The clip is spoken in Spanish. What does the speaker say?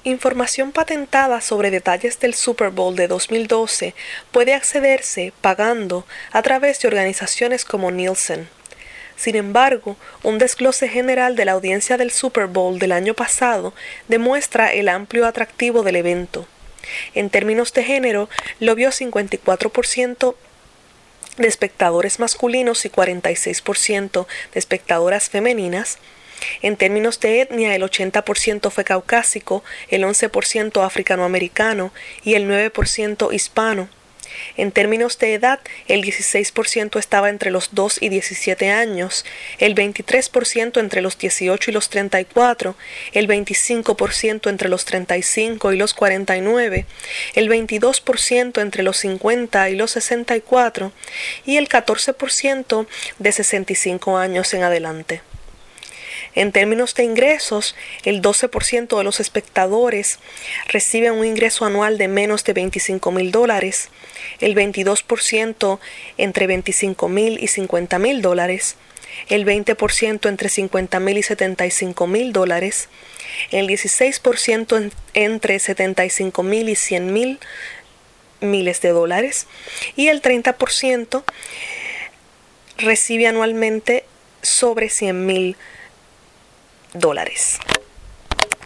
Información patentada sobre detalles del Super Bowl de 2012 puede accederse pagando a través de organizaciones como Nielsen. Sin embargo, un desglose general de la audiencia del Super Bowl del año pasado demuestra el amplio atractivo del evento. En términos de género, lo vio 54% de espectadores masculinos y 46% de espectadoras femeninas. En términos de etnia, el 80% fue caucásico, el 11% africanoamericano y el 9% hispano. En términos de edad, el 16% estaba entre los 2 y 17 años, el 23% entre los 18 y los 34, el 25% entre los 35 y los 49, el 22% entre los 50 y los 64 y el 14% de 65 años en adelante. En términos de ingresos, el 12% de los espectadores reciben un ingreso anual de menos de $25,000, el 22% entre $25,000 y $50,000, el 20% entre $50,000 y $75,000, el 16% entre $75,000 y $100,000 miles de dólares y el 30% recibe anualmente sobre $100,000.